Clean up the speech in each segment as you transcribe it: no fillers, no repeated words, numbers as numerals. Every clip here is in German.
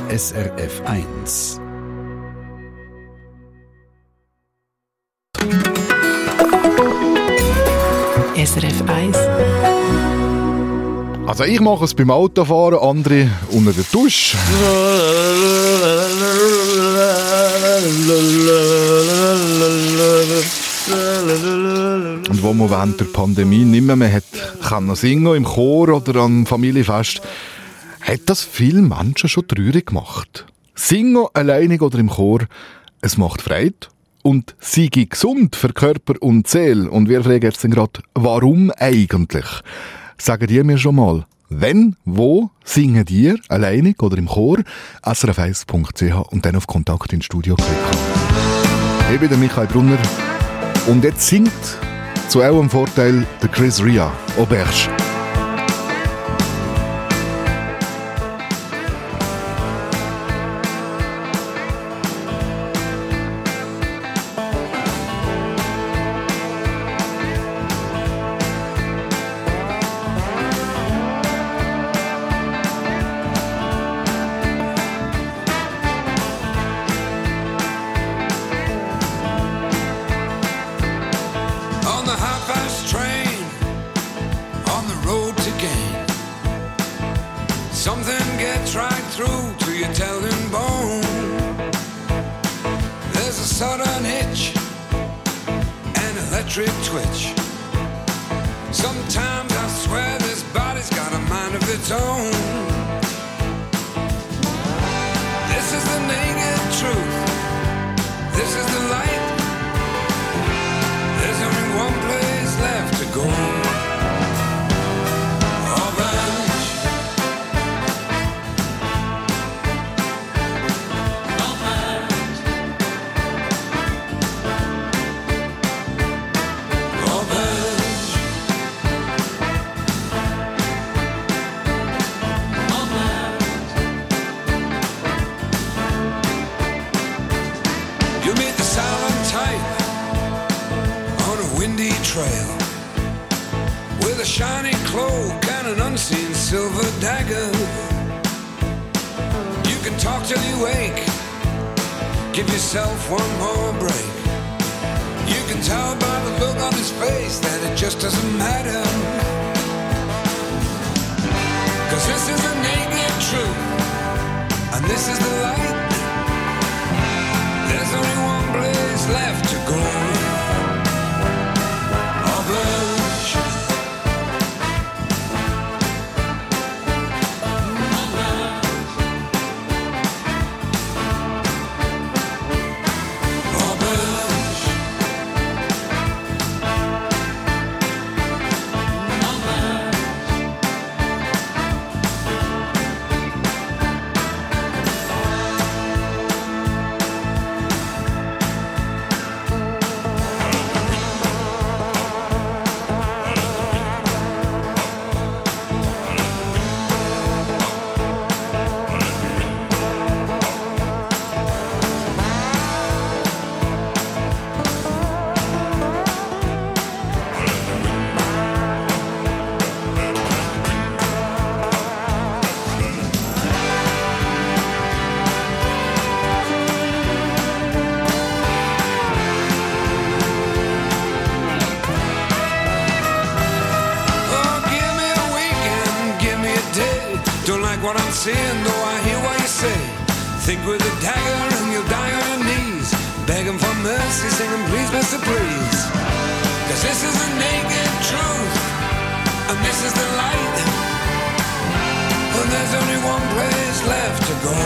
SRF 1. SRF 1. Also ich mache es beim Autofahren, andere unter der Dusche. Und wo man während der Pandemie nicht mehr hat, kann noch singen im Chor oder am Familienfest, hat das viele Menschen schon traurig gemacht. Singen alleinig oder im Chor, es macht Freude und sei gesund für Körper und Seele. Und wir fragen jetzt gerade, warum eigentlich? Sagen die mir schon mal, wenn, wo singen die alleinig oder im Chor? srf1.ch und dann auf Kontakt ins Studio klicken. Ich bin der Michael Brunner und jetzt singt zu eurem Vorteil der Chris Ria, Auberge. Saying, though I hear what you say. Think with a dagger and you'll die on your knees, begging for mercy, singing please, Mr. Please. Cause this is the naked truth, and this is the light, and there's only one place left to go.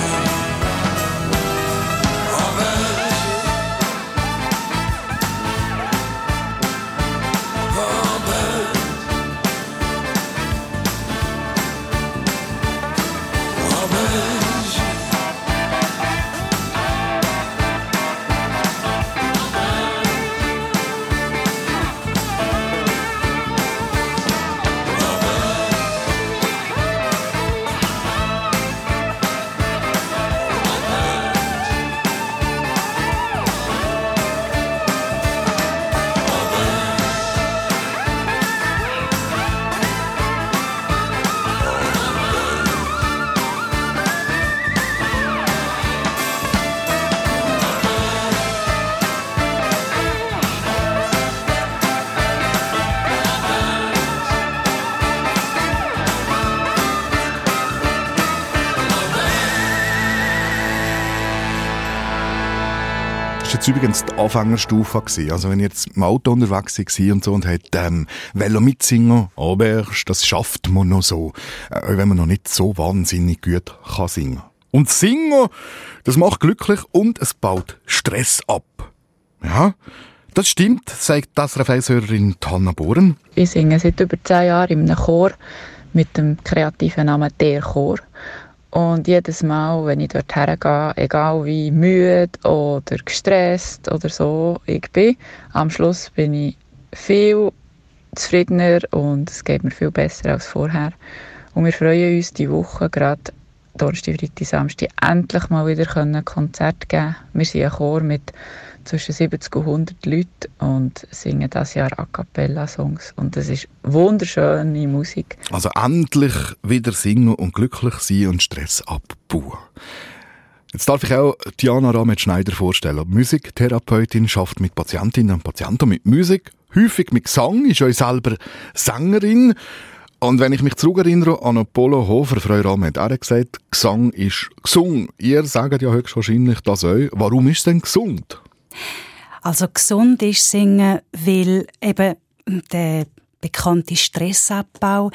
ist jetzt übrigens die Anfängerstufe gewesen. Also wenn ich jetzt im Auto unterwegs war und so und hätte Velo mitsingen, aber das schafft man noch so, wenn man noch nicht so wahnsinnig gut kann singen. Und Singen, das macht glücklich und es baut Stress ab. Ja, das stimmt, sagt die SRF-Hörerin Hanna Bohren. Ich singe seit über 10 Jahren in einem Chor mit dem kreativen Namen «Der Chor». Und jedes Mal, wenn ich dort hergehe, egal wie müde oder gestresst oder so ich bin, am Schluss bin ich viel zufriedener und es geht mir viel besser als vorher. Und wir freuen uns diese Woche gerade Donnerstag, Freitag, Samstag endlich mal wieder ein Konzert geben. Wir sind ein Chor mit zwischen 70 und 100 Leuten und singen dieses Jahr A-Cappella-Songs. Und das ist wunderschöne Musik. Also endlich wieder singen und glücklich sein und Stress abbauen. Jetzt darf ich auch Diana Rahmet-Schneider vorstellen. Musiktherapeutin, arbeitet mit Patientinnen und Patienten mit Musik, häufig mit Gesang, ist auch selber Sängerin. Und wenn ich mich zurückerinnere an Apollo Hofer, Frau Rahmet, er hat gesagt, Gesang ist gesund. Ihr sagt ja höchstwahrscheinlich das auch. Warum ist es denn gesund? Also gesund ist Singen, weil eben der bekannte Stressabbau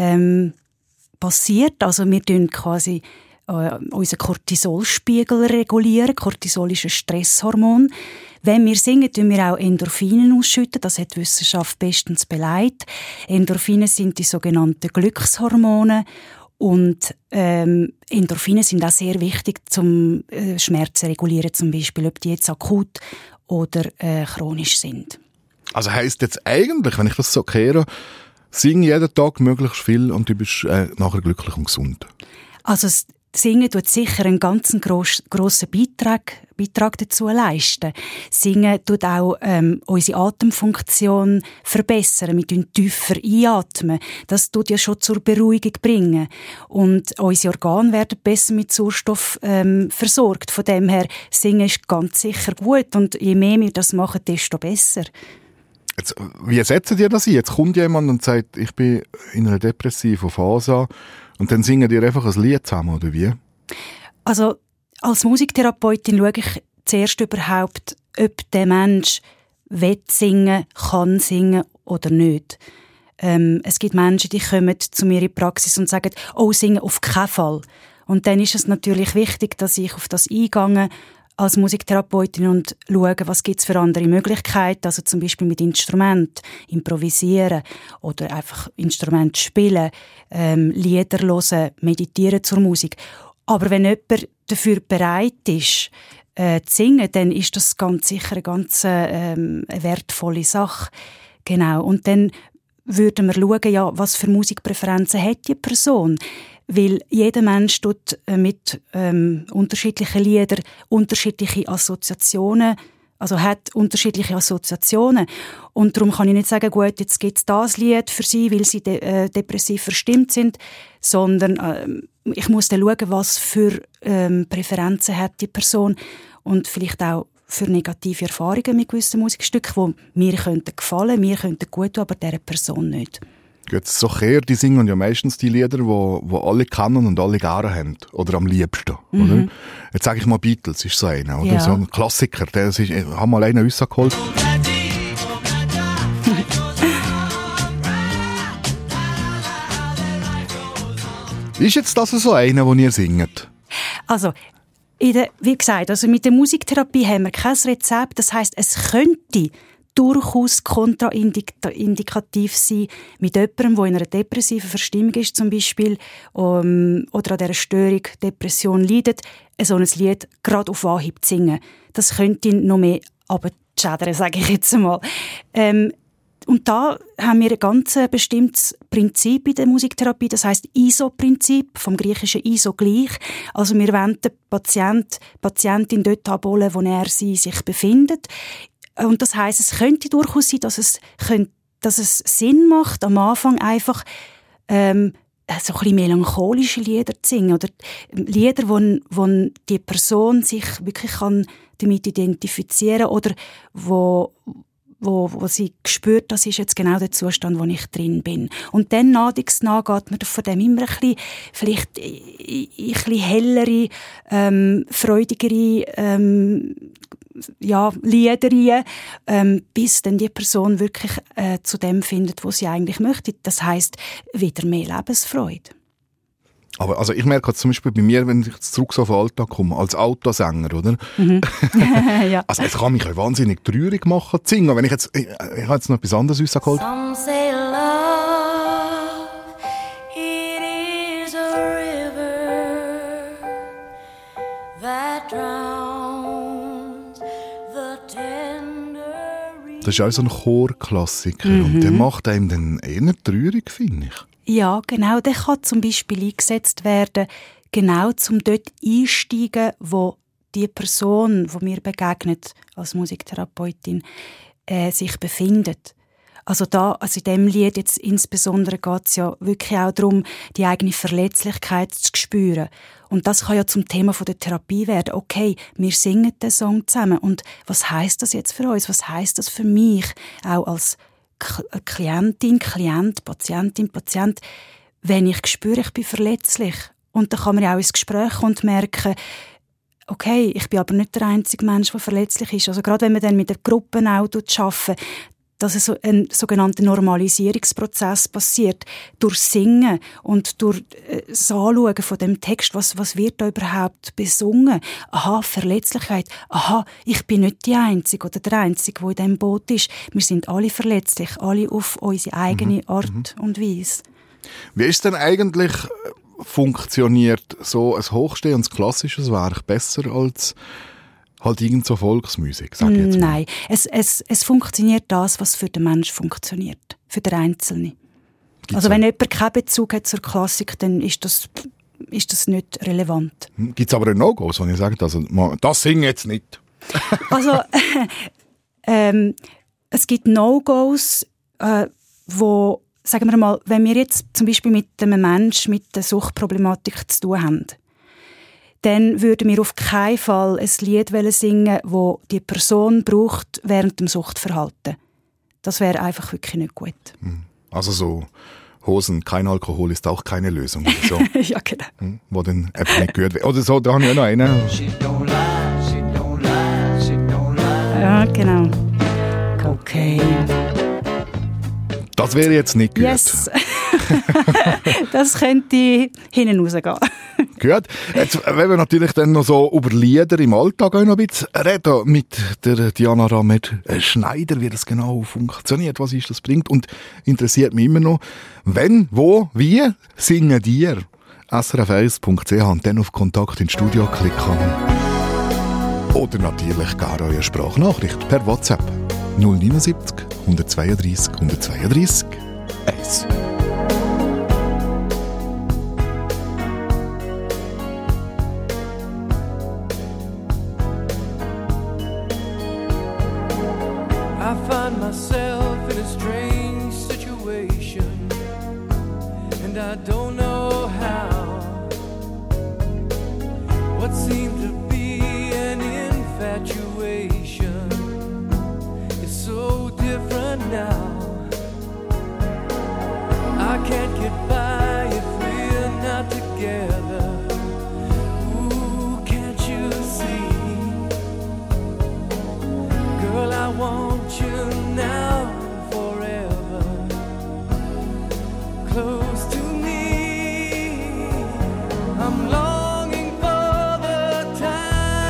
passiert. Also wir tun quasi unseren Cortisolspiegel regulieren. Cortisol ist ein Stresshormon. Wenn wir singen, tun wir auch Endorphine ausschütten. Das hat die Wissenschaft bestens beleidigt. Endorphine sind die sogenannten Glückshormone. Und Endorphine sind auch sehr wichtig, zum Schmerzen regulieren, zum Beispiel, ob die jetzt akut oder chronisch sind. Also heisst jetzt eigentlich, wenn ich das so kehre, sing jeden Tag möglichst viel und du bist nachher glücklich und gesund. Also Singen tut sicher einen ganz grossen Beitrag dazu leisten. Singen tut auch unsere Atemfunktion verbessern. Wir tun tiefer einatmen. Das tut ja schon zur Beruhigung bringen. Und unsere Organe werden besser mit Sauerstoff versorgt. Von dem her, Singen ist ganz sicher gut. Und je mehr wir das machen, desto besser. Jetzt, wie setzen ihr das ein? Jetzt kommt jemand und sagt, ich bin in einer depressiven Phase. Und dann singen die einfach ein Lied zusammen, oder wie? Also, als Musiktherapeutin schaue ich zuerst überhaupt, ob der Mensch singen kann singen oder nicht. Es gibt Menschen, die kommen zu mir in die Praxis und sagen, oh, singen auf keinen Fall. Und dann ist es natürlich wichtig, dass ich auf das eingehe als Musiktherapeutin und schaue, was gibt es für andere Möglichkeiten, also zum Beispiel mit Instrument improvisieren oder einfach Instrument spielen, Lieder hören, meditieren zur Musik. Aber wenn jemand dafür bereit ist, zu singen, dann ist das ganz sicher eine ganz wertvolle Sache. Genau. Und dann würden wir schauen, ja, was für Musikpräferenzen hat die Person. Weil jeder Mensch tut mit unterschiedlichen Liedern unterschiedliche Assoziationen, also hat unterschiedliche Assoziationen. Und darum kann ich nicht sagen, gut, jetzt gibt es das Lied für sie, weil sie depressiv verstimmt sind, sondern ich muss dann schauen, was für Präferenzen hat die Person und vielleicht auch für negative Erfahrungen mit gewissen Musikstücken, die mir gefallen könnten, mir könnten gut tun, aber dieser Person nicht. Jetzt so her, die singen ja meistens die Lieder, die alle kennen und alle gerne haben. Oder am liebsten. Oder? Jetzt sage ich mal, Beatles ist so einer. Oder? Ja. So ein Klassiker. Ich habe mal einen rausgeholt. Ist jetzt das so einer, den ihr singt? Also, wie gesagt, also mit der Musiktherapie haben wir kein Rezept. Das heisst, es könnte durchaus kontraindikativ sein mit jemandem, der in einer depressiven Verstimmung ist zum Beispiel oder an dieser Störung, Depression leidet, so ein Lied gerade auf Anhieb zu singen. Das könnte ihn noch mehr abschädern, sage ich jetzt einmal. Und da haben wir ein ganz bestimmtes Prinzip in der Musiktherapie, das heisst ISO-Prinzip, vom griechischen ISO gleich. Also wir wollen den Patientin dort abholen, wo er sie sich befindet. Und das heisst, es könnte durchaus sein, dass es Sinn macht, am Anfang einfach so ein bisschen melancholische Lieder zu singen. Oder Lieder, wo die Person sich wirklich damit identifizieren kann oder wo wo sie spürt, das ist jetzt genau der Zustand, wo ich drin bin. Und dann nach geht man von dem immer ein bisschen hellere, freudigere, Lieder bis dann die Person wirklich zu dem findet, was sie eigentlich möchte. Das heisst, wieder mehr Lebensfreude. Aber also ich merke zum Beispiel bei mir, wenn ich jetzt zurück so auf den Alltag komme, als Autosänger, oder? Ja. Also es kann mich auch wahnsinnig traurig machen zu singen. Wenn ich habe jetzt noch etwas anderes rausgeholt. Some say love, it is a river that drowns the tender reed. Das ist auch so ein Chorklassiker und der macht einem dann eher traurig, finde ich. Ja, genau. Der kann zum Beispiel eingesetzt werden, genau zum dort einsteigen, wo die Person, die mir begegnet, als Musiktherapeutin, sich befindet. Also in diesem Lied jetzt insbesondere geht es ja wirklich auch darum, die eigene Verletzlichkeit zu spüren. Und das kann ja zum Thema der Therapie werden. Okay, wir singen den Song zusammen. Und was heisst das jetzt für uns? Was heisst das für mich auch als Klientin, Klient, Patientin, Patient, wenn ich spüre, ich bin verletzlich. Und dann kann man ja auch ins Gespräch kommen und merken, okay, ich bin aber nicht der einzige Mensch, der verletzlich ist. Also gerade wenn man dann mit den Gruppen auch arbeitet, dass so ein sogenannter Normalisierungsprozess passiert, durch Singen und durch das Anschauen von dem Text, was wird da überhaupt besungen. Aha, Verletzlichkeit. Aha, ich bin nicht die Einzige oder der Einzige, der in diesem Boot ist. Wir sind alle verletzlich, alle auf unsere eigene Art und Weise. Wie ist denn eigentlich funktioniert so ein hochstehendes klassisches Werk besser als halt irgend so Volksmusik, sag ich jetzt mal? Nein, es funktioniert das, was für den Menschen funktioniert, für den Einzelnen. Also wenn jemand keinen Bezug hat zur Klassik, dann ist das nicht relevant. Gibt es aber auch No-Gos, wenn ich sage, also, das singe jetzt nicht? Also es gibt No-Gos, wo, sagen wir mal, wenn wir jetzt zum Beispiel mit einem Menschen mit der Suchtproblematik zu tun haben, dann würden wir auf keinen Fall ein Lied singen, das die Person braucht während dem Suchtverhalten. Das wäre einfach wirklich nicht gut. Also so Hosen, kein Alkohol ist auch keine Lösung. Oder so. Ja, genau. Wo dann einfach nicht gehört wird. Oder so, da habe ich auch noch einen. Ja, genau. Okay. Das wäre jetzt nicht gut. Yes. Das könnte hinten rausgehen. Gut. Jetzt wollen wir natürlich dann noch so über Lieder im Alltag auch noch ein bisschen reden mit der Diana Ramed-Schneider, wie das genau funktioniert, was ist das bringt. Und interessiert mich immer noch, wenn, wo, wie singen dir? srf1.ch und dann auf Kontakt ins Studio klicken. Oder natürlich gar eure Sprachnachricht per WhatsApp 079 132 132 1. I find myself in a strange situation, and I don't know how. What seemed to be an infatuation is so different now. I can't get by if we're not together. Ooh, can't you see? Girl, I want you now forever, close to me. I'm longing for the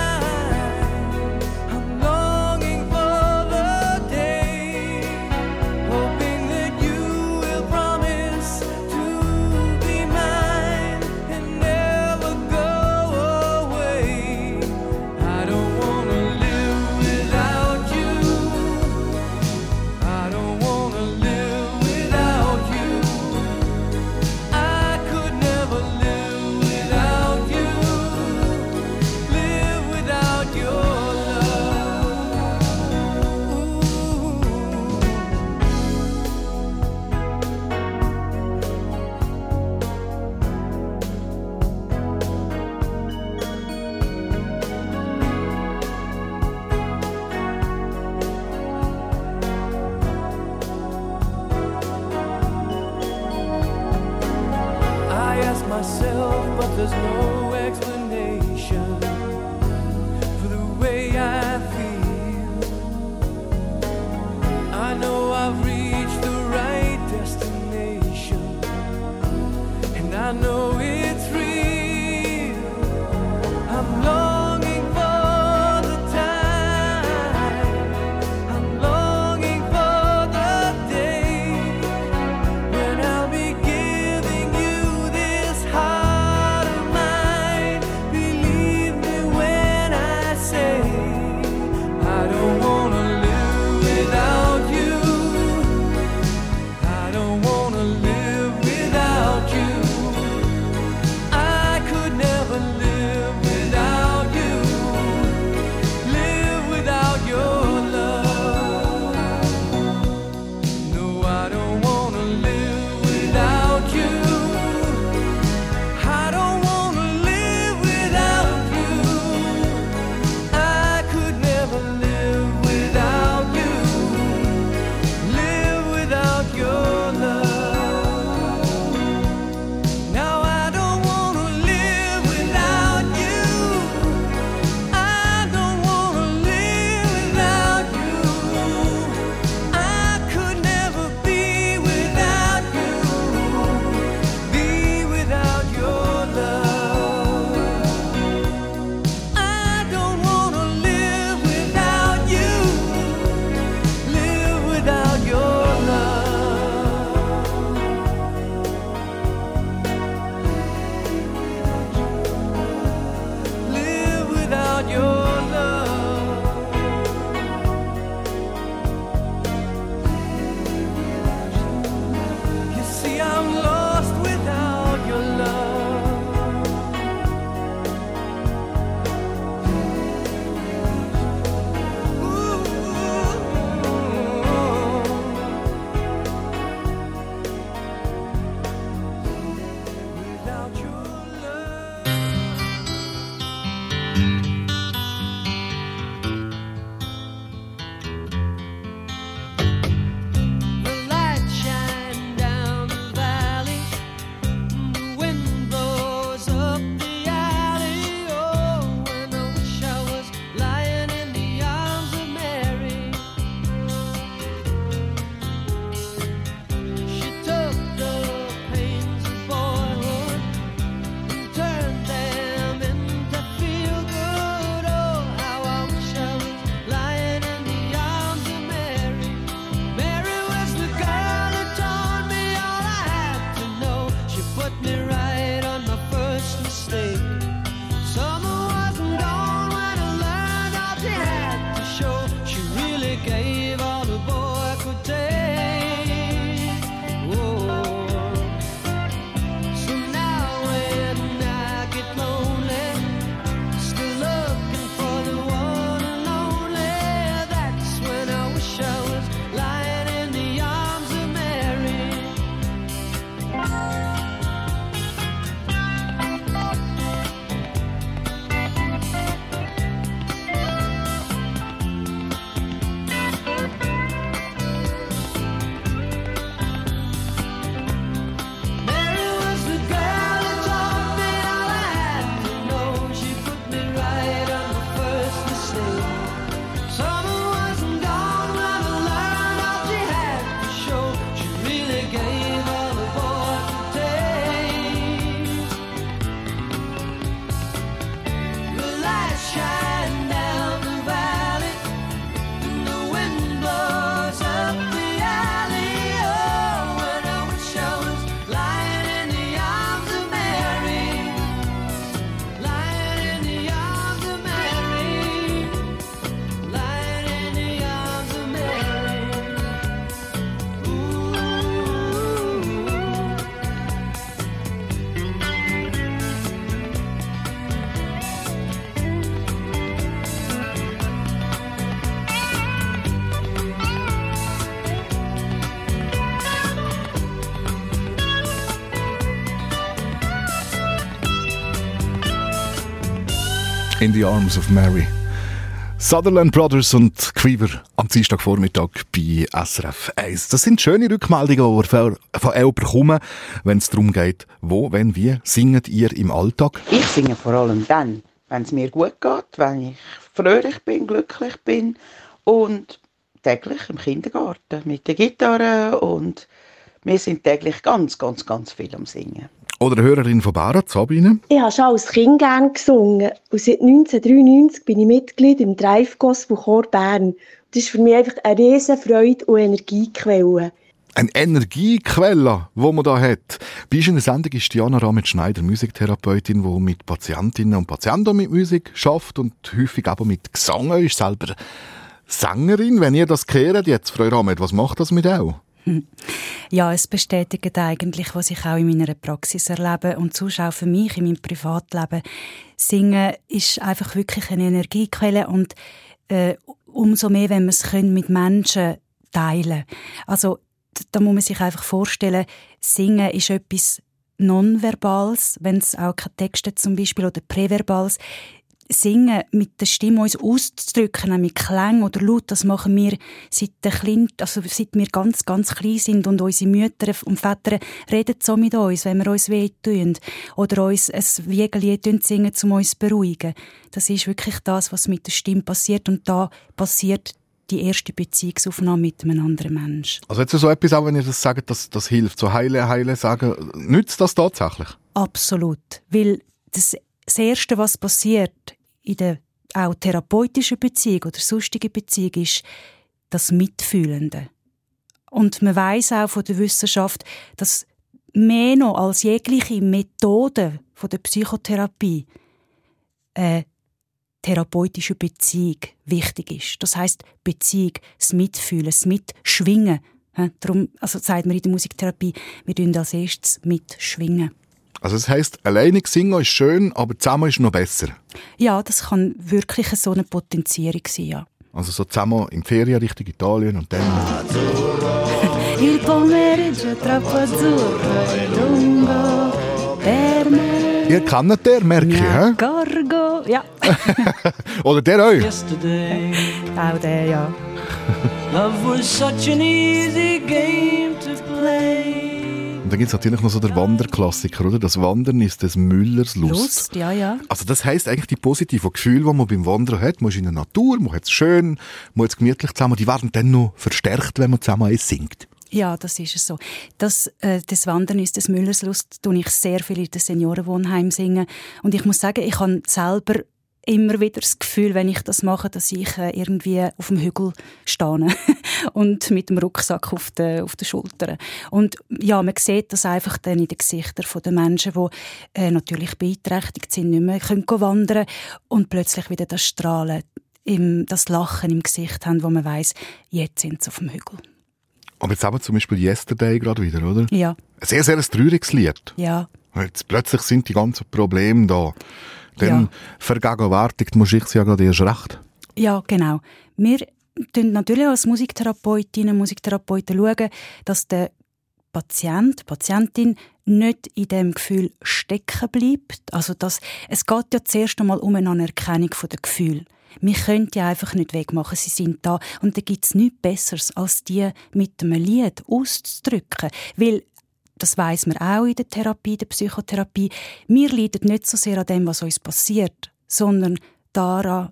time, I'm longing for the day no explanation for the way I feel. I know I've reached the right destination, and I know it's real. I'm longing for the time, I'm longing for the day when I'll be giving you this heart of mine. Believe me when I say I don't wanna live without you. I don't wanna live without you. I could never live without you. Live without your love. No, I don't wanna live without you. I don't wanna live without you. I could never live without you. Live without your love. Now I don't wanna live without you. I don't wanna live without you. I could never be without you. Be without your love. I don't wanna live without you. Live without your love. Live without your love. You see, I'm lost without your love. Without your love. The light shine down the valley, the wind blows up the alley. Oh, when I wish I was lying in the arms of Mary. She took the pains of boyhood and turned them into feel good. Oh, how I wish I was lying in the arms of Mary. Mary was the girl who taught me all I had to know. She put me right on my first mistake. Summer wasn't gone when I learned all she had to show. She really gave all the boy could take. Whoa. So now when I get lonely, still looking for the one and only, that's when I wish I was lying in the arms of Mary. Mary was the girl who taught me all I had to know. She put me right on the first mistake. Summer wasn't gone when I learned all she had to show. She really gave all the boy could take. The light shine down the valley, and the wind blows up the alley. Oh, when I wish I was lying in the arms of Mary. Lying in the arms of Mary. Lying in the arms of Mary. Ooh. In the Arms of Mary. Sutherland Brothers und Quiver am Dienstagvormittag bei SRF 1. Das sind schöne Rückmeldungen, die wir von euch bekommen, wenn es darum geht, wo, wenn, wie singt ihr im Alltag? Ich singe vor allem dann, wenn es mir gut geht, wenn ich fröhlich bin, glücklich bin und täglich im Kindergarten mit der Gitarre und wir sind täglich ganz viel am Singen. Oder eine Hörerin von Barat, Sabine? Ich habe schon als Kind gerne gesungen und seit 1993 bin ich Mitglied im Drive Gospel Chor Bern. Das ist für mich einfach eine riesen Freude und Energiequelle. Eine Energiequelle, die man da hat. Bei uns in der Sendung ist Diana Ramet-Schneider, Musiktherapeutin, die mit Patientinnen und Patienten mit Musik arbeitet und häufig aber mit Gesang. Ist selber Sängerin. Wenn ihr das hört, jetzt, Frau Ramet, was macht das mit euch? Ja, es bestätigt eigentlich, was ich auch in meiner Praxis erlebe und sonst auch für mich in meinem Privatleben. Singen ist einfach wirklich eine Energiequelle und umso mehr, wenn wir es mit Menschen teilen können. Also da muss man sich einfach vorstellen, Singen ist etwas Nonverbales, wenn es auch keine Texte zum Beispiel oder Präverbales. Singen, mit der Stimme uns auszudrücken, auch mit Klang oder Laut, das machen wir seit wir ganz klein sind und unsere Mütter und Väter reden so mit uns, wenn wir uns wehtun oder uns ein Wiegenlied singen, um uns zu beruhigen. Das ist wirklich das, was mit der Stimme passiert und da passiert die erste Beziehungsaufnahme mit einem anderen Menschen. Also jetzt so etwas, auch wenn ihr das sagt, das hilft, so heile sagen, nützt das tatsächlich? Absolut, weil das Erste, was passiert in der auch therapeutischen Beziehung oder sonstigen Beziehung, ist das Mitfühlende. Und man weiss auch von der Wissenschaft, dass mehr noch als jegliche Methode von der Psychotherapie therapeutische Beziehung wichtig ist. Das heisst, Beziehung, das Mitfühlen, das Mitschwingen. Darum sagt man in der Musiktherapie, wir tun als erstes mitschwingen. Also das heisst, alleinig singen ist schön, aber zusammen ist noch besser? Ja, das kann wirklich so eine Potenzierung sein, ja. Also so zusammen in die Ferien Richtung Italien und dann... Il pomeriggio troppo azzurro e lungo per me. Ihr kennt den, merke ich, hä? Gorgo, ja. Oder der euch? Yesterday, Auch der, ja. love was such an easy game to play. Und dann gibt es natürlich noch so den Wanderklassiker, oder? Das Wandern ist des Müllers Lust. Lust, ja. Also das heisst eigentlich, die positiven Gefühle, die man beim Wandern hat, man ist in der Natur, man hat es schön, man hat es gemütlich zusammen, die werden dann noch verstärkt, wenn man zusammen singt. Ja, das ist es so. Das Wandern ist des Müllers Lust, tue ich sehr viel in den Seniorenwohnheim singen. Und ich muss sagen, ich habe selber immer wieder das Gefühl, wenn ich das mache, dass ich irgendwie auf dem Hügel stehe und mit dem Rucksack auf den Schultern. Und ja, man sieht das einfach dann in den Gesichtern der Menschen, die natürlich beeinträchtigt sind, nicht mehr können wandern und plötzlich wieder das Strahlen, das Lachen im Gesicht haben, wo man weiss, jetzt sind sie auf dem Hügel. Aber jetzt haben wir zum Beispiel «Yesterday» gerade wieder, oder? Ja. Ein sehr, sehr trauriges Lied. Ja. Jetzt plötzlich sind die ganzen Probleme da. Dann vergegenwärtigt man sich ja gerade erst recht. Ja, genau. Wir schauen natürlich als Musiktherapeutinnen und Musiktherapeuten schauen, dass der Patientin nicht in dem Gefühl stecken bleibt. Also es geht ja zuerst einmal um eine Anerkennung der Gefühle. Wir können die einfach nicht wegmachen, sie sind da. Und da gibt es nichts Besseres, als die mit einem Lied auszudrücken. Weil, das weiss man auch in der Therapie, der Psychotherapie, wir leiden nicht so sehr an dem, was uns passiert, sondern daran,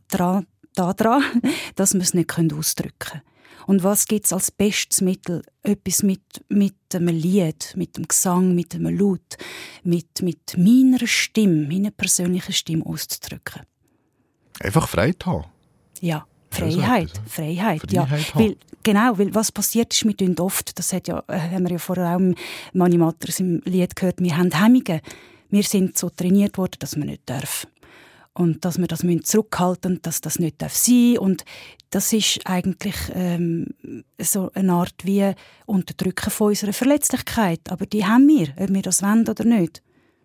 dass wir es nicht ausdrücken können. Und was gibt es als bestes Mittel? Etwas mit einem Lied, mit dem Gesang, mit einem Laut, mit meiner Stimme, meiner persönlichen Stimme auszudrücken. Einfach Freiheit haben. Ja, Freiheit, ja. Weil was passiert ist, wir tun oft, das haben wir ja vorher auch im Mani Matters im Lied gehört, wir haben Hemmungen. Wir sind so trainiert worden, dass wir nicht dürfen. Und dass wir das zurückhalten müssen, dass das nicht sein darf. Und das ist eigentlich so eine Art wie Unterdrücken von unserer Verletzlichkeit. Aber die haben wir, ob wir das wollen oder nicht.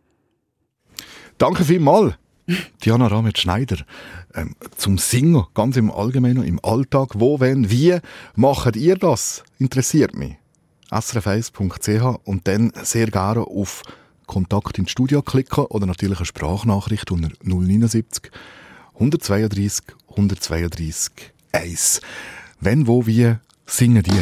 Danke vielmals, Diana Ramet-Schneider. Zum Singen, ganz im Allgemeinen, im Alltag, wo, wenn, wie macht ihr das? Interessiert mich. srf1.ch und dann sehr gerne auf Kontakt ins Studio klicken oder natürlich eine Sprachnachricht unter 079 132 132.1. Wenn, wo, wie singen die?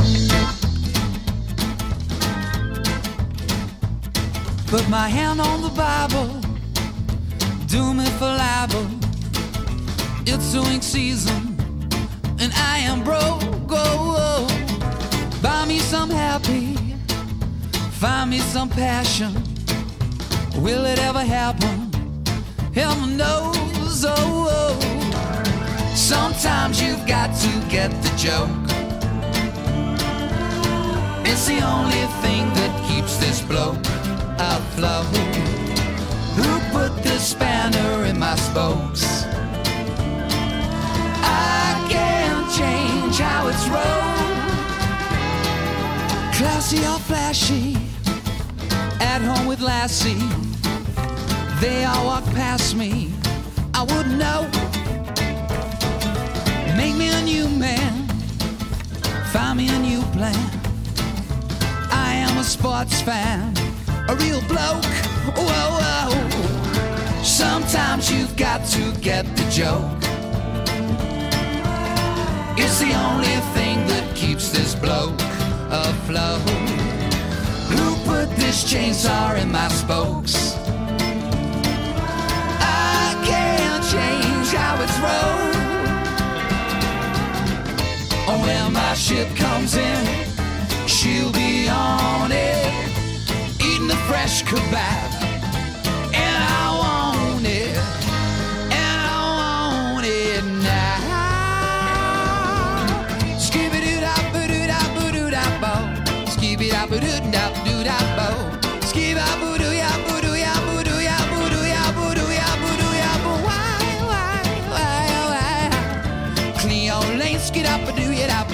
Put my hand on the Bible, do me for libel. It's sowing season, and I am broke. Oh, buy me some happy, find me some passion. Will it ever happen? Heaven knows. Oh, sometimes you've got to get the joke. It's the only thing that keeps this bloke afloat. Who put this spanner in my spokes? I can't change how it's rolled. Classy or flashy, at home with Lassie. They all walk past me, I wouldn't know. Make me a new man, find me a new plan. I am a sports fan, a real bloke. Whoa, whoa. Sometimes you've got to get the joke. It's the only thing that keeps this bloke afloat. Who put this chainsaw in my spokes? I can't change how it's rolled. When my ship comes in, she'll be on it, eating a fresh kebab, and I want it, and I want it now. Skibidi-da-boo-doo-da-boo-doo-da-bo, skibidi-da-boo-doo-da-boo-doo-da-bo, skibidi-da-boo-doo-ya-boo-doo-ya-boo-doo-ya-boo-doo-ya-boo-doo-ya-boo, why? Clean your lane, skid-up-a-doo-ya-da-boo.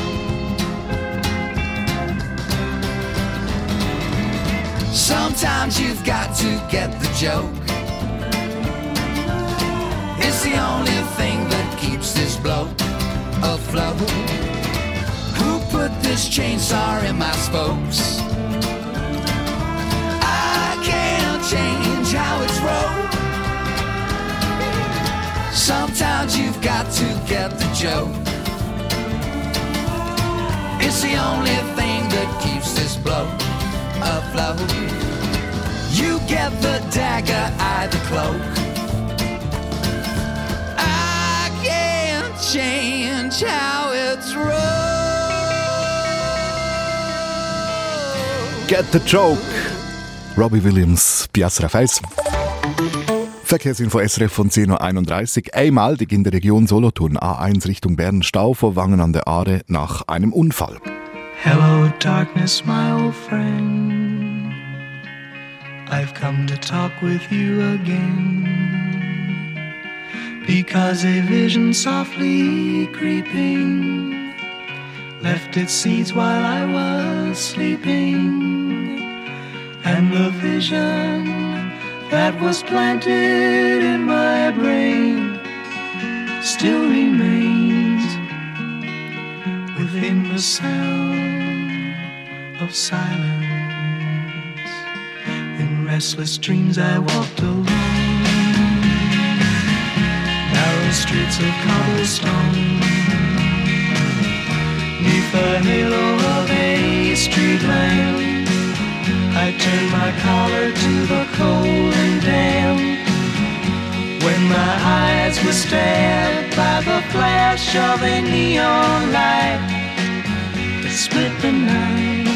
Sometimes you've got to get the joke. It's the only thing that keeps this bloke afloat. Who put this chainsaw in my spokes? I can't change how it's rolled. Sometimes you've got to get the joke. It's the only thing that keeps this bloke afloat. You get the dagger, I the cloak. I can't change how it's rolled. Get the joke. Robbie Williams, SRF 1. Verkehrsinfo SRF von 10.31 Uhr. Einmalig in der Region Solothurn, A1 Richtung Bern, Stau vor Wangen an der Aare nach einem Unfall. Hello, darkness, my old friend. I've come to talk with you again, because a vision softly creeping left its seeds while I was sleeping, and the vision that was planted in my brain still remains within the sound of silence. In restless dreams I walked alone, narrow streets of cobblestone, neath the halo of a street lamp. I turned my collar to the cold and damp, when my eyes were stabbed by the flash of a neon light that split the night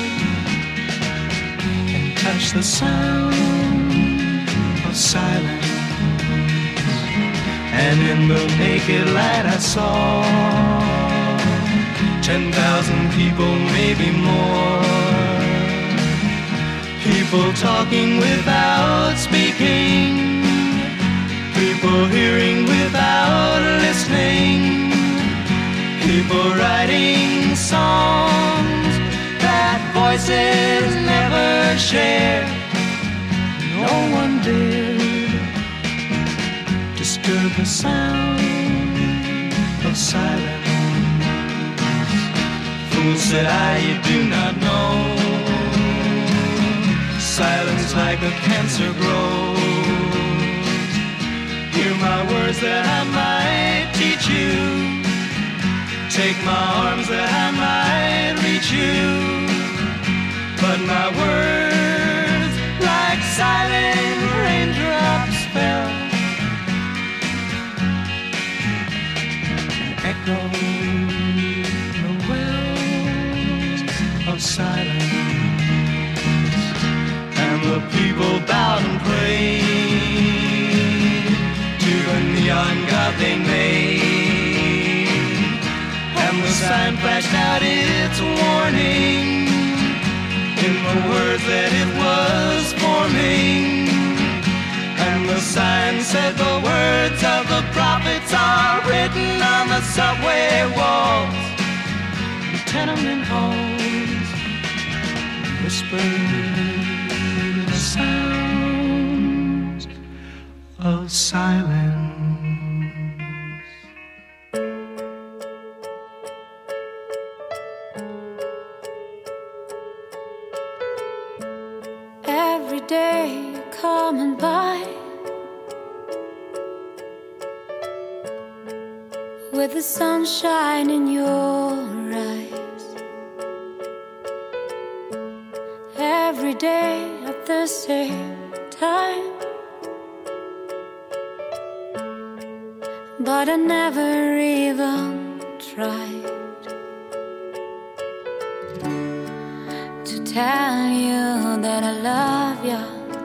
and touched the sound of silence. And in the naked light I saw 10,000 people, maybe more, people talking without speaking, people hearing without listening, people writing songs that voices never share. No one dared disturb the sound of silence. Fool, said I, you do not know, silence like a cancer grows. Hear my words that I might teach you. Take my arms that I might reach you. But my words, like silent raindrops, fell. Echo the wells of silence, and the people bowed and prayed to the neon god they made, and the sign flashed out its warning in the words that it was forming. And the sign said the words of the prophets are written on the subway walls, the tenement halls, whispered the sounds of silence. Every day coming by with the sunshine in your eyes. Every day at the same time, but I never even tried to tell you that I love you.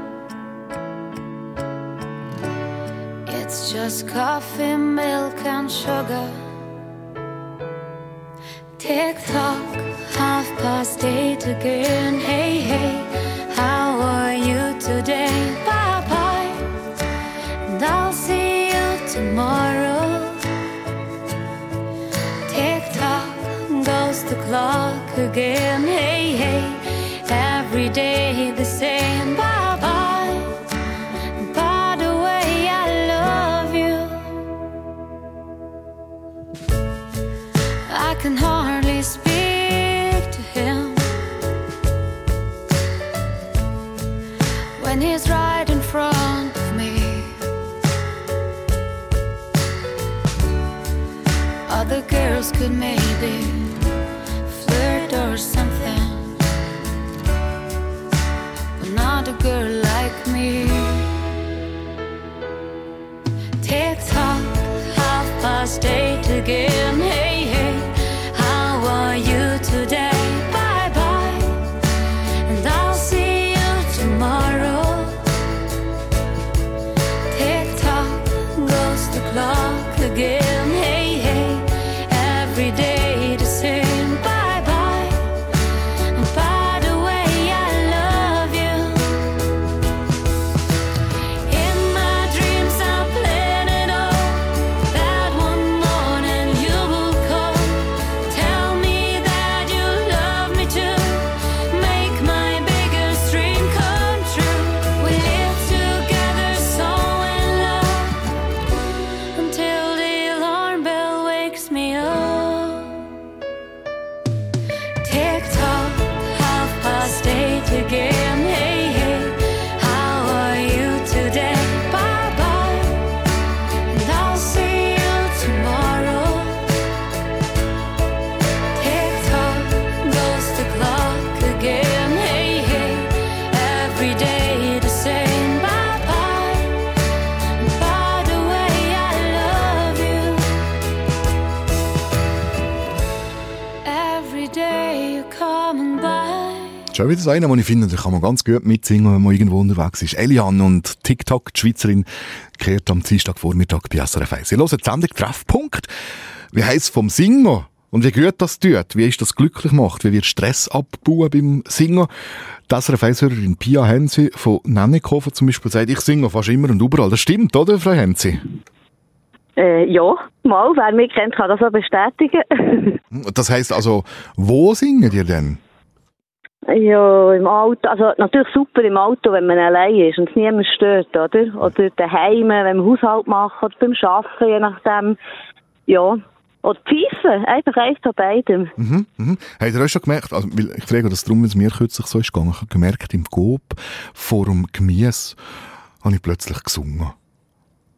It's just coffee, milk and sugar. Tick-tock, 8:30 again. Hey, hey, how are you today? Bye-bye, and I'll see you tomorrow. Tick-tock, goes the clock again. Hey, hey, every day the same. Bye-bye, and by the way, I love you. I can hardly speak to him when he's right in front of me. Other girls could maybe flirt or something, but not a girl like me. Tick-tock, 8:30 again. Hey, hey, how are you today? Bye-bye, and I'll see you tomorrow. Tick-tock, goes the clock again. Hey, hey, every day the same. Bye-bye, and by the way, I love you. In my dreams I plan it all, that one morning you will call. Tell me that you love me too, make my biggest dream come true. We live together so in love, until the alarm bell wakes me up. Tick-tock, 8:30 again. Hey, hey, how are you today? Bye-bye, and I'll see you tomorrow. Tick-tock, goes the clock again. Hey, hey, every day the same. Bye-bye, and by the way, I love you. Every day you're coming by. Schon wieder so einer, den ich finde, da kann man ganz gut mitsingen, wenn man irgendwo unterwegs ist. Eliane und TikTok, die Schweizerin, kehrt am Dienstagvormittag bei SRF 1. Sie hören die Sendung «Treffpunkt». Wie heisst es vom Singen? Und wie gut das tut? Wie ist das glücklich macht? Wie wird Stress abbauen beim Singen? Die SRF 1-Hörerin Pia Hensi von Nennikofen zum Beispiel sagt, ich singe fast immer und überall. Das stimmt, oder, Frau Hensi? Ja, mal. Wer mich kennt, kann das auch bestätigen. Das heisst also, wo singen ihr denn? Ja, im Auto. Also natürlich super im Auto, wenn man allein ist und es niemand stört, oder? Oder daheim, wenn man Haushalt macht, oder beim Arbeiten, je nachdem. Ja. Oder pfeifen, einfach eins von beidem. Habt ihr auch schon gemerkt, also, ich frage das darum, weil es mir kürzlich so ist gegangen, ich habe gemerkt, im Coop vor dem Gemüse habe ich plötzlich gesungen.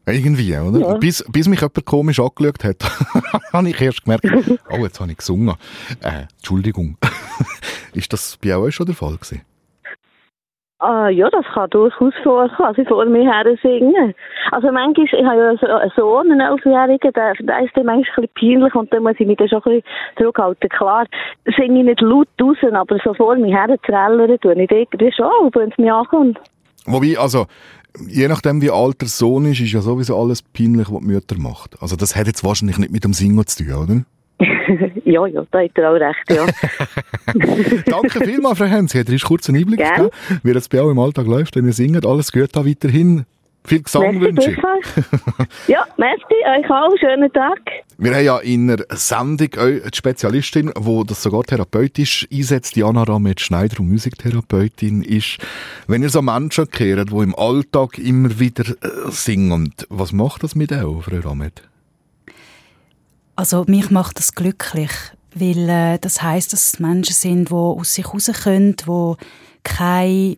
Irgendwie, oder? Ja. Bis mich jemand komisch angeschaut hat, habe ich erst gemerkt, oh, jetzt habe ich gesungen. Entschuldigung. Ist das bei euch schon der Fall gewesen? Ja, das kann durchaus vorkommen, also vor mir her singen. Also manchmal, ich habe ja einen Sohn, einen 11-Jährigen, der ist dann manchmal ein bisschen peinlich und dann muss ich mich dann schon ein bisschen zurückhalten. Klar, singe ich nicht laut raus, aber so vor mir her trällern tue ich irgendwie schon, wenn es mir ankommt. Wobei, also, je nachdem wie alt der Sohn ist ja sowieso alles peinlich, was die Mutter macht. Also das hat jetzt wahrscheinlich nicht mit dem Singen zu tun, oder? Ja, da hat er auch recht, ja. Danke vielmals, Frau Henz. Hat ihr kurz einen Einblick Gern. gegeben, wie das bei euch im Alltag läuft, wenn ihr singt. Alles Gute weiterhin. Viel Gesang wünsche ich. Ja, merci, euch auch. Schönen Tag. Wir haben ja in einer Sendung eine Spezialistin, die das sogar therapeutisch einsetzt. Diana Ramet-Schneider, die Musiktherapeutin ist. Wenn ihr so Menschen kehrt, die im Alltag immer wieder singen, was macht das mit euch, Frau Ramet? Also mich macht das glücklich, weil das heisst, dass es Menschen sind, die aus sich rauskommen, die keine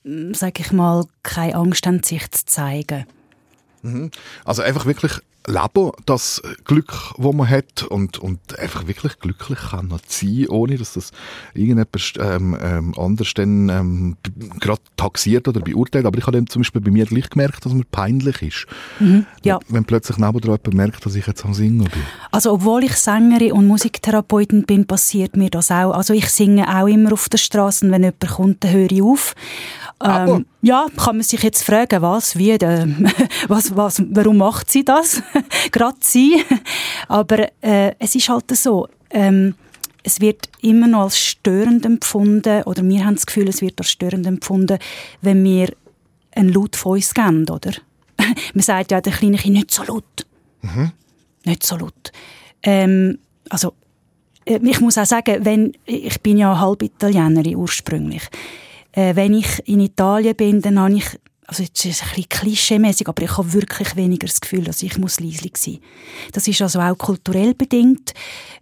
Angst haben, sich zu zeigen. Also einfach wirklich leben, das Glück, das man hat und einfach wirklich glücklich kann noch sein, ohne dass das irgendjemand anders dann gerade taxiert oder beurteilt. Aber ich habe dann zum Beispiel bei mir gleich gemerkt, dass mir peinlich ist. Ja. Wenn plötzlich nebendran jemand merkt, dass ich jetzt am Singen bin. Also obwohl ich Sängerin und Musiktherapeutin bin, passiert mir das auch. Also ich singe auch immer auf der Straße und wenn jemand kommt, dann höre ich auf. Ja, kann man sich jetzt fragen, warum macht sie das? Gerade sie. Aber es ist halt so, es wird immer noch als störend empfunden, oder wir haben das Gefühl, es wird als störend empfunden, wenn wir einen Laut von uns geben, oder? Man sagt ja, der kleine Kind, nicht so laut. Nicht so laut. Also, ich muss auch sagen, ich bin ja halb Italienerin ursprünglich. Wenn ich in Italien bin, dann habe ich, also jetzt ist es ein bisschen klischeemässig, aber ich habe wirklich weniger das Gefühl, dass ich leislich sein muss. Das ist also auch kulturell bedingt.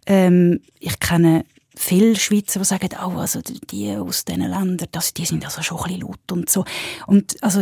Ich kenne viele Schweizer, die sagen, oh, also die aus diesen Ländern, die sind also schon ein bisschen laut und so. Und also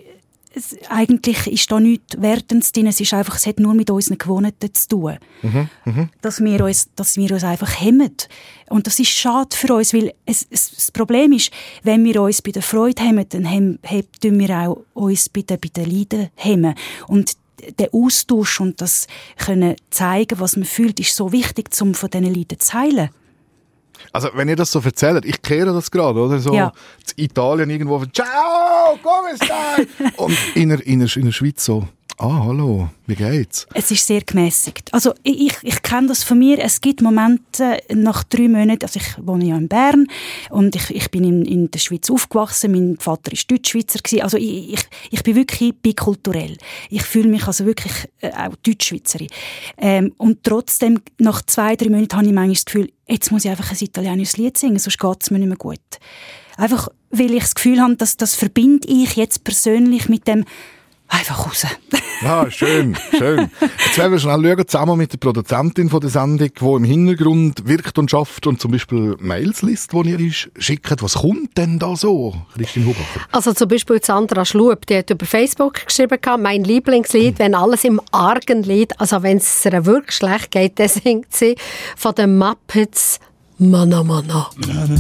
eigentlich ist da nichts Wertendes drin, es hat nur mit unseren Gewohnheiten zu tun. Dass wir uns einfach hemmen. Und das ist schade für uns, weil das Problem ist, wenn wir uns bei der Freude hemmen, dann tun wir auch uns bei den Leiden hemmen. Und der Austausch und das können zeigen, was man fühlt, ist so wichtig, um von diesen Leiden zu heilen. Also, wenn ihr das so erzählt, ich kehre das gerade, oder? So, ja. In Italien irgendwo, ciao, come stai? Und in der Schweiz so, hallo, wie geht's? Es ist sehr gemäßigt. Also, ich kenne das von mir. Es gibt Momente, nach 3 Monaten, also ich wohne ja in Bern und ich bin in der Schweiz aufgewachsen. Mein Vater war Deutschschweizer gewesen. Also, ich bin wirklich bikulturell. Ich fühle mich also wirklich auch Deutschschweizerin. Und trotzdem, nach 2-3 Monaten habe ich manchmal das Gefühl, jetzt muss ich einfach ein italienisches Lied singen, sonst geht es mir nicht mehr gut. Einfach, weil ich das Gefühl habe, dass das verbinde ich jetzt persönlich mit dem einfach raus. Schön. Jetzt werden wir schnell schauen, zusammen mit der Produzentin von der Sendung, die im Hintergrund wirkt und schafft und zum Beispiel Mails liest, die ihr schickt. Was kommt denn da so, Christine Hubacher? Also zum Beispiel Sandra Schlub, die hat über Facebook geschrieben, mein Lieblingslied, wenn alles im Argen liegt, also wenn es ihr wirklich schlecht geht, dann singt sie von den Muppets Mana Mana.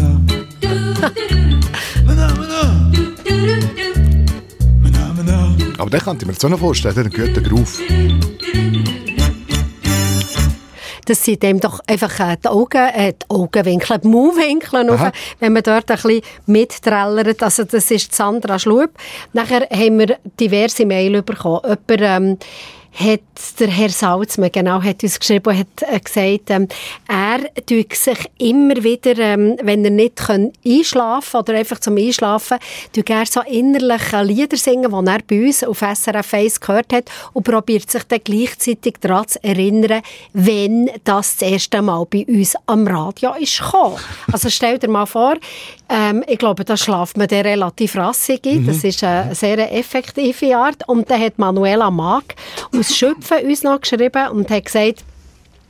Aber den könnte ich mir so noch vorstellen, einen guten Groove. Das sind dem doch einfach die Augenwinkel, die Mundwinkel auf, wenn man dort ein bisschen mitträllert. Also das ist Sandra Schlub. Nachher haben wir diverse Mail bekommen. Jemand hat der Herr Salzmann hat uns geschrieben und hat gesagt, er tut sich immer wieder, wenn er nicht einschlafen kann oder einfach zum Einschlafen, tut er so innerlich Lieder singen, die er bei uns auf SRF 1 gehört hat und probiert sich dann gleichzeitig daran zu erinnern, wenn das erste Mal bei uns am Radio ist gekommen. Also stell dir mal vor, ich glaube, da schlaft man dann relativ rassig ein. Das ist eine sehr effektive Art. Und dann hat Manuela Mag aus Schöpfen uns noch geschrieben und hat gesagt,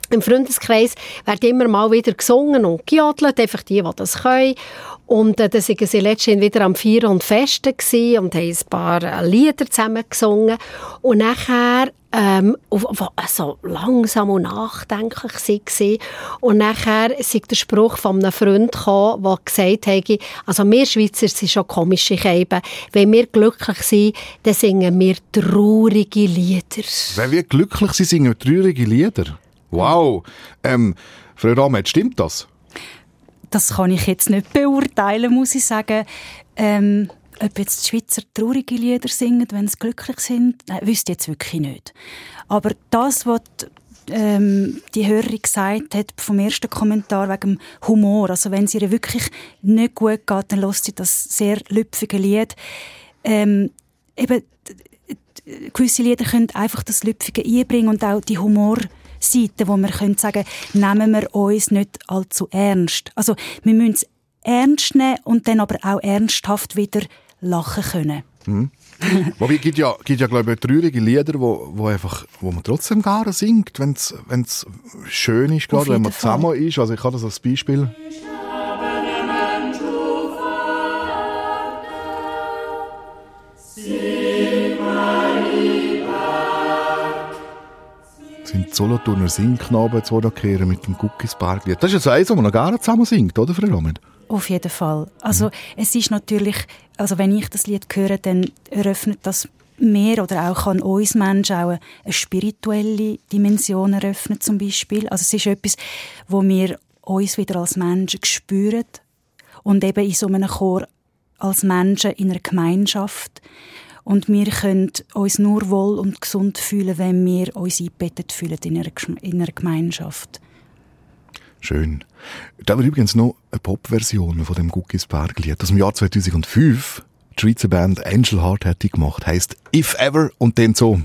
Im Freundeskreis wird immer mal wieder gesungen und gejodelt, einfach die das können. Und dann waren sie letztens wieder am Feiern und Festen gewesen und haben ein paar Lieder zusammen gesungen. Und nachher so langsam und nachdenklich waren. Und nachher ist der Spruch von einem Freund gekommen, der gesagt hat, also wir Schweizer sind schon komische Keiben. Wenn wir glücklich sind, dann singen wir traurige Lieder. Wenn wir glücklich sind, singen wir traurige Lieder? Wow. Frau Rahmet, stimmt das? Das kann ich jetzt nicht beurteilen, muss ich sagen. Ob jetzt die Schweizer traurige Lieder singen, wenn sie glücklich sind, wüsste ich jetzt wirklich nicht. Aber das, was die Hörerin gesagt hat vom ersten Kommentar wegen dem Humor, also wenn es ihr wirklich nicht gut geht, dann hört sie das sehr lüpfige Lied. Eben, gewisse Lieder können einfach das Lüpfige einbringen und auch die Humorseite, wo wir können sagen, nehmen wir uns nicht allzu ernst. Also wir müssen es ernst nehmen und dann aber auch ernsthaft wieder lachen können. Wobei gibt ja glaube ich, traurige Lieder, wo man trotzdem gerne singt, wenn es schön ist, gerade wenn man zusammen ist. Also ich habe das als Beispiel. Sind Solothurner Singknaben zu kehren mit dem Guckisberglied. Das ist ja eins, wo man noch gerne zusammen singt, oder, Frau Rahmet? Auf jeden Fall. Also es ist natürlich, also wenn ich das Lied höre, dann eröffnet das mir oder auch an uns Menschen auch eine spirituelle Dimension eröffnen zum Beispiel. Also es ist etwas, wo wir uns wieder als Menschen spüren und eben in so einem Chor als Menschen in einer Gemeinschaft. Und wir können uns nur wohl und gesund fühlen, wenn wir uns eingebettet fühlen in einer Gemeinschaft. Schön. Da war übrigens noch eine Pop-Version von dem Guckisberglied aus dem Jahr 2005. Die Schweizer Band Angel Heart hat die gemacht. Heisst If Ever und dann so.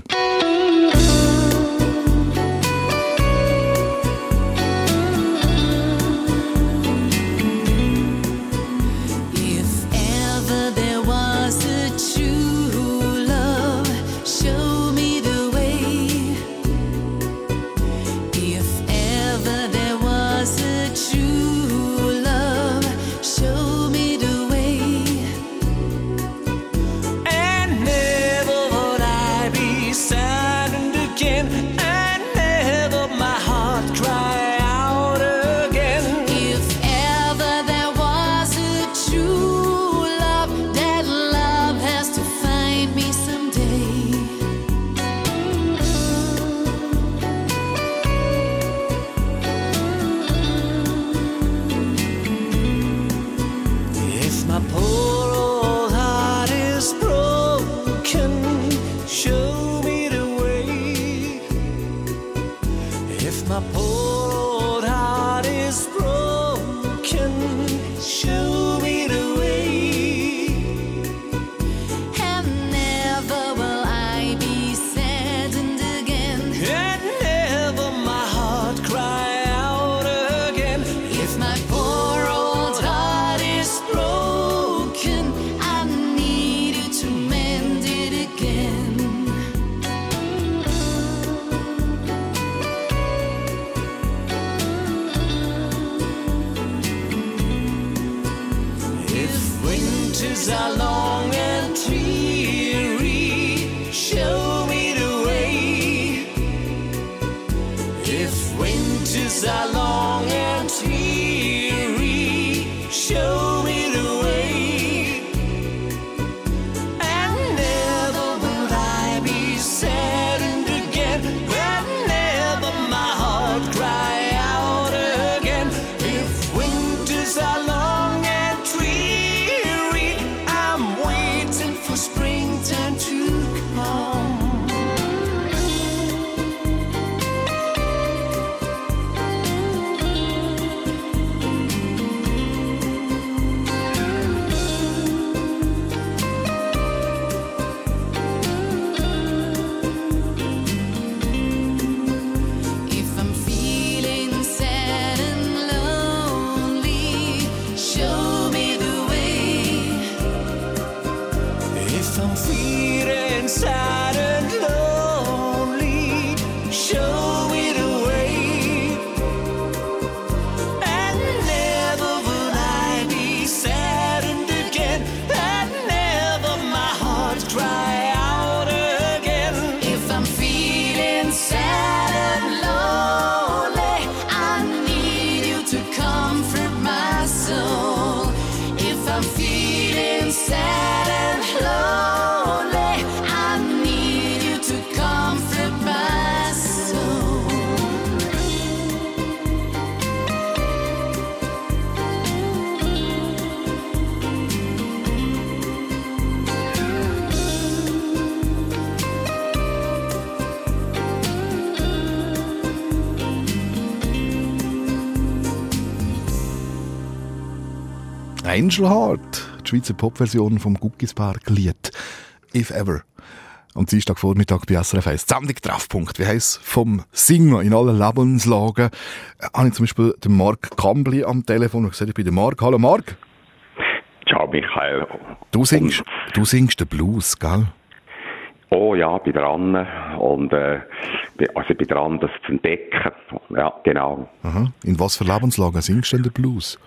Angel Heart, die Schweizer Popversion vom Guckisberg-Lied «If Ever». Am Dienstagvormittag bei SRF 1. Sendung Treffpunkt. Wie heisst vom Singen in allen Lebenslagen. Habe ich zum Beispiel den Marc Kambli am Telefon. Ich gesagt, ich bin der Marc. Hallo Marc. Ciao Michael. Du singst den Blues, gell? Oh ja, bin dran. Und ich bin dran, das zu entdecken. Ja, genau. Aha. In was für Lebenslagen singst du denn den Blues?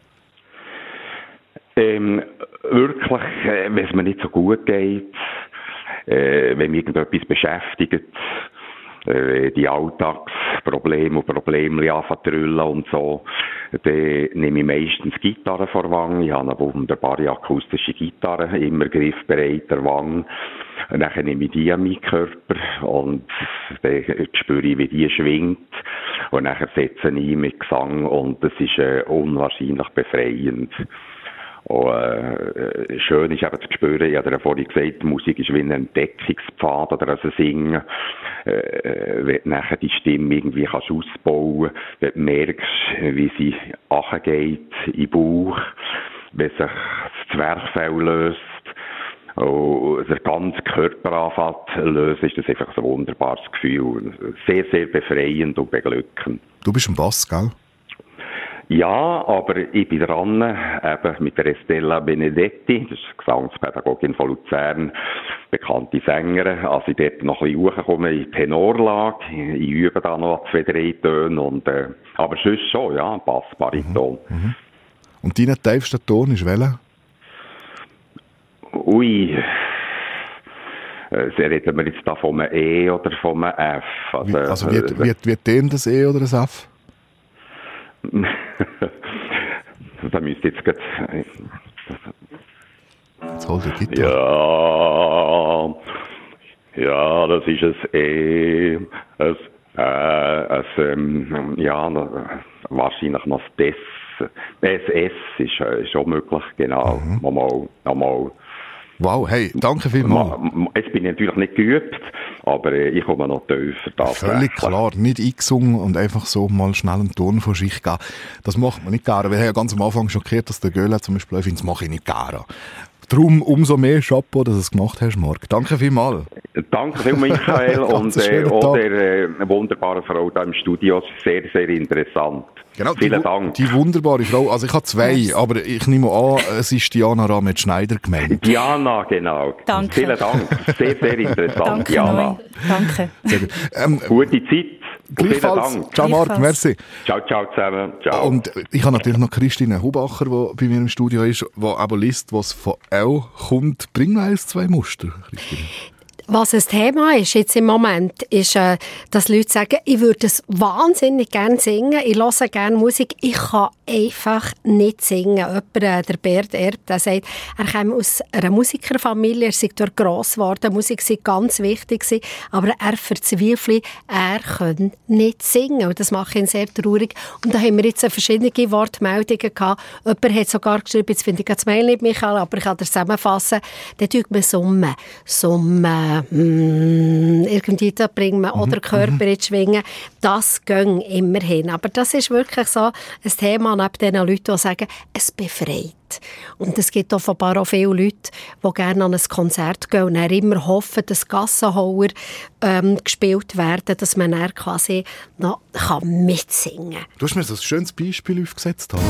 Wirklich, wenn es mir nicht so gut geht, wenn mich irgendetwas beschäftigt, die Alltagsprobleme und Probleme anfangen und so, dann nehme ich meistens Gitarre vor Wang. Ich habe eine wunderbare akustische Gitarre, immer griffbereit der Wang. Und dann nehme ich die an meinen Körper und dann spüre ich, wie die schwingt. Und dann setze ich mit Gesang und das ist unwahrscheinlich befreiend. Und, schön ist eben zu spüren, ich habe ja vorhin gesagt, die Musik ist wie ein Entdeckungspfad oder also Singen. Wenn du nachher die Stimme irgendwie kannst ausbauen, wenn du merkst, wie sie runtergeht in den Bauch, wenn sich das Zwerchfell löst, und der ganze Körper anfängt zu lösen, ist das einfach ein wunderbares Gefühl. Sehr, sehr befreiend und beglückend. Du bist ein Bass, gell? Ja, aber ich bin dran, eben mit der Estella Benedetti, das ist die Gesangspädagogin von Luzern, bekannte Sängerin. Also ich dort noch ein bisschen hochkomme in die Tenorlage, ich übe da noch 2-3 Töne, und, aber sonst schon, ja, Bass, Bariton. Mhm. Und dein tiefster Ton ist welcher? Ui, reden wir jetzt da von einem E oder von einem F? Also wird dem das E oder das F? Da müsste jetzt gerade... Jetzt hol die Gitarre. Ja, das ist ein E, wahrscheinlich noch das S ist schon möglich, genau. Mal. Wow, hey, danke vielmals. Jetzt bin ich natürlich nicht geübt, aber ich komme noch tiefer. Völlig klar, nicht eingesungen und einfach so mal schnell einen Ton vor sich gehen. Das macht man nicht gerne. Wir haben ja ganz am Anfang schon gehört, dass der Göhle zum Beispiel findet, das mache ich nicht gerne. Darum umso mehr Chapeau, dass du es gemacht hast, Marc. Danke vielmals. Danke vielmals, Michael, und auch der wunderbaren Frau da im Studio. Sehr, sehr interessant. Genau, vielen Dank. Die wunderbare Frau, also ich habe 2, aber ich nehme an, es ist Diana Ramet-Schneider gemeint. Diana, genau. Danke. Vielen Dank, sehr, sehr interessant, Danke, Diana. Danke. Sehr gut. Gute Zeit. Gleichfalls. Vielen Dank. Ciao Marc, merci. Ciao zusammen. Ciao. Und ich habe natürlich noch Christine Hubacher, die bei mir im Studio ist, die aber liest, was von «L» kommt. Bring noch 1-2 Muster, Christine. Was ein Thema ist jetzt im Moment, ist, dass Leute sagen, ich würde es wahnsinnig gerne singen, ich höre gerne Musik, ich kann einfach nicht singen. Jemand, der Bert Erb, der sagt, er käme aus einer Musikerfamilie, er sei dort gross geworden, Musik sei ganz wichtig gewesen, aber er verzweifelt, er kann nicht singen. Und das macht ihn sehr traurig. Und da haben wir jetzt verschiedene Wortmeldungen gehabt. Jemand hat sogar geschrieben, jetzt finde ich das Mail nicht, Michael, aber ich kann das zusammenfassen, dann tut man Summen, irgendwie da bringen wir oder Körper ins Schwingen, das ging immerhin. Aber das ist wirklich so ein Thema neben den Leuten, die sagen, es befreit. Und es gibt offenbar auch viele Leute, die gerne an ein Konzert gehen und dann immer hoffen, dass Gassenhauer gespielt werden, dass man dann quasi noch mitsingen kann. Du hast mir so ein schönes Beispiel aufgesetzt, Hans.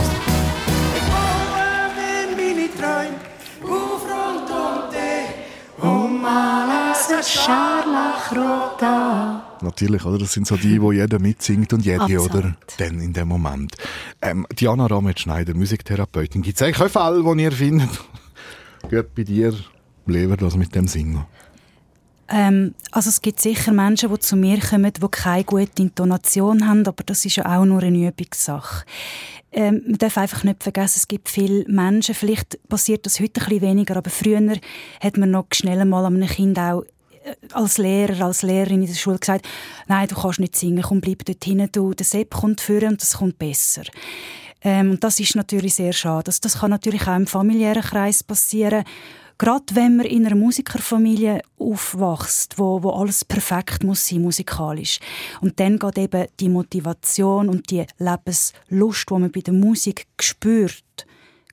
Natürlich, oder? Das sind so die jeder mitsingt und jede, absolut, oder? Dann in dem Moment. Diana Ramet-Schneider, Musiktherapeutin. Gibt es eigentlich auch Fälle, die ihr findet? Geht bei dir lieber das mit dem Singen? Also es gibt sicher Menschen, die zu mir kommen, die keine gute Intonation haben, aber das ist ja auch nur eine Übungssache. Man darf einfach nicht vergessen, es gibt viele Menschen, vielleicht passiert das heute ein bisschen weniger, aber früher hat man noch schnell mal einem Kind auch als Lehrer, als Lehrerin in der Schule gesagt, nein, du kannst nicht singen, komm, bleib dort hinten, der Sepp kommt führen und das kommt besser. Und das ist natürlich sehr schade. Das kann natürlich auch im familiären Kreis passieren. Gerade wenn man in einer Musikerfamilie aufwächst, wo alles perfekt muss sein, musikalisch. Und dann geht eben die Motivation und die Lebenslust, die man bei der Musik spürt,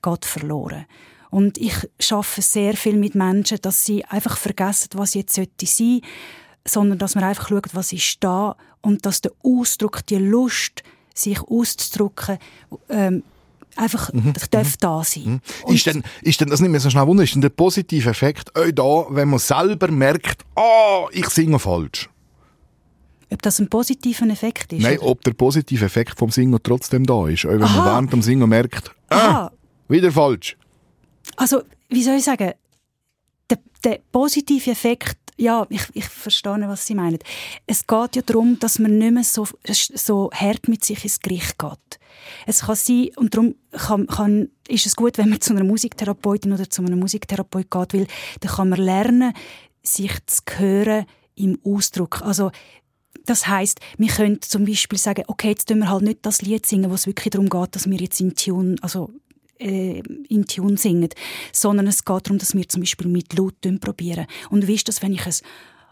geht verloren. Und ich arbeite sehr viel mit Menschen, dass sie einfach vergessen, was jetzt sein sollte, sondern dass man einfach schaut, was ist da und dass der Ausdruck, die Lust, sich auszudrücken, einfach darf da sein. Ist denn das nicht mehr so schnell wundern? Ist denn der positive Effekt auch da, wenn man selber merkt, ich singe falsch? Ob das ein positiver Effekt ist? Nein, oder? ob der positive Effekt vom Singen trotzdem da ist. Auch wenn man während dem Singen merkt, wieder falsch. Also, wie soll ich sagen, der positive Effekt, ja, ich verstehe, was Sie meinen. Es geht ja darum, dass man nicht mehr so hart mit sich ins Gericht geht. Es kann sein, und darum ist es gut, wenn man zu einer Musiktherapeutin oder zu einem Musiktherapeut geht, weil dann kann man lernen, sich zu hören im Ausdruck. Also, das heisst, wir können zum Beispiel sagen, okay, jetzt tun wir halt nicht das Lied singen, wo es wirklich darum geht, dass wir jetzt in Tune singen, sondern es geht darum, dass wir zum Beispiel mit Laut probieren. Und wie ist das, wenn ich es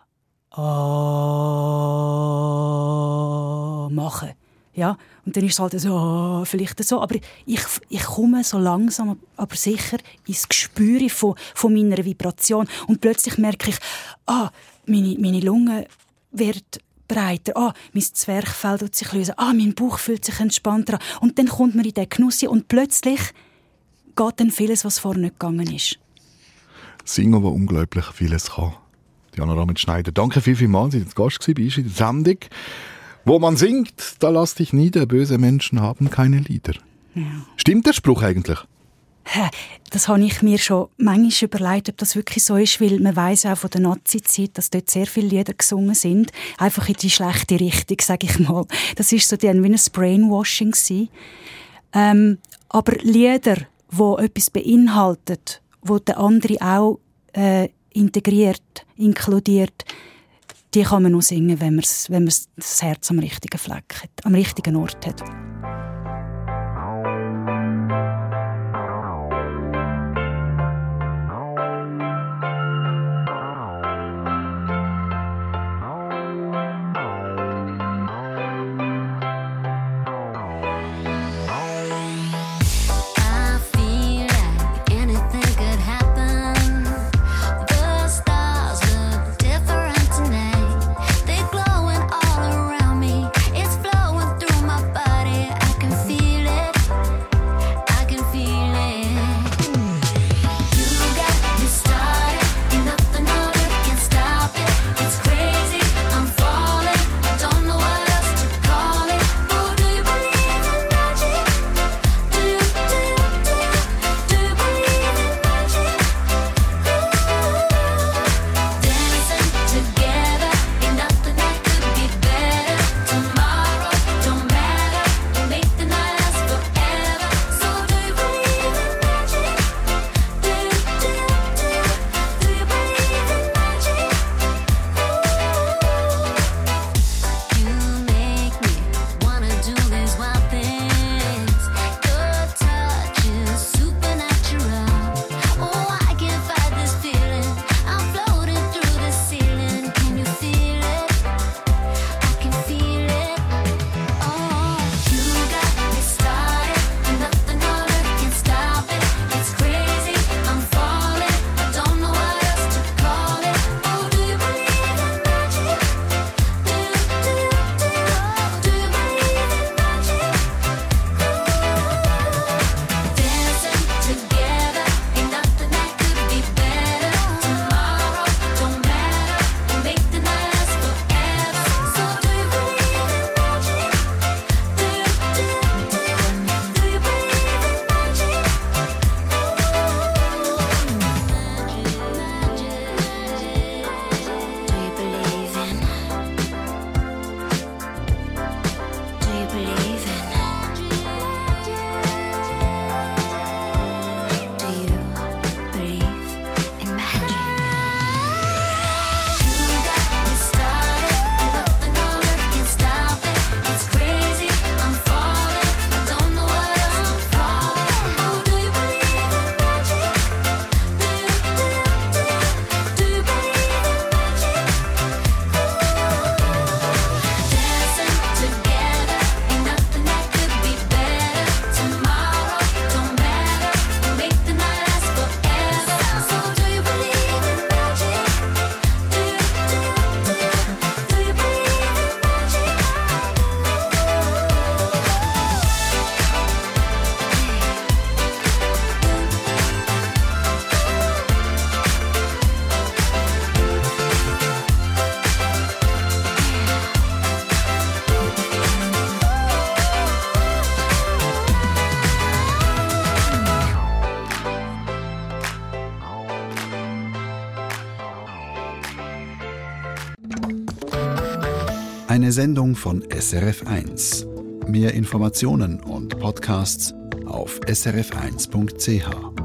mache? Ja? Und dann ist es halt so, vielleicht so, aber ich komme so langsam, aber sicher ins Gespür von meiner Vibration. Und plötzlich merke ich, meine Lunge wird breiter, mein Zwerchfell tut sich lösen, mein Bauch fühlt sich entspannter an. Und dann kommt man in den Genuss und plötzlich geht dann vieles, was vorher nicht gegangen ist. Singen, das unglaublich vieles kann. Diana Ramit-Schneider, danke vielmals, dass du Gast warst in der Sendung. Wo man singt, da lass dich nieder, böse Menschen haben keine Lieder. Ja. Stimmt der Spruch eigentlich? Das habe ich mir schon manchmal überlegt, ob das wirklich so ist, weil man weiss auch von der Nazi-Zeit, dass dort sehr viele Lieder gesungen sind, einfach in die schlechte Richtung, sage ich mal. Das war so wie ein Brainwashing gewesen. Aber Lieder, die etwas beinhaltet, wo der andere auch integriert, inkludiert, die kann man nur singen, wenn man das Herz am richtigen Fleck hat, am richtigen Ort hat. Body Eine Sendung von SRF1. Mehr Informationen und Podcasts auf srf1.ch.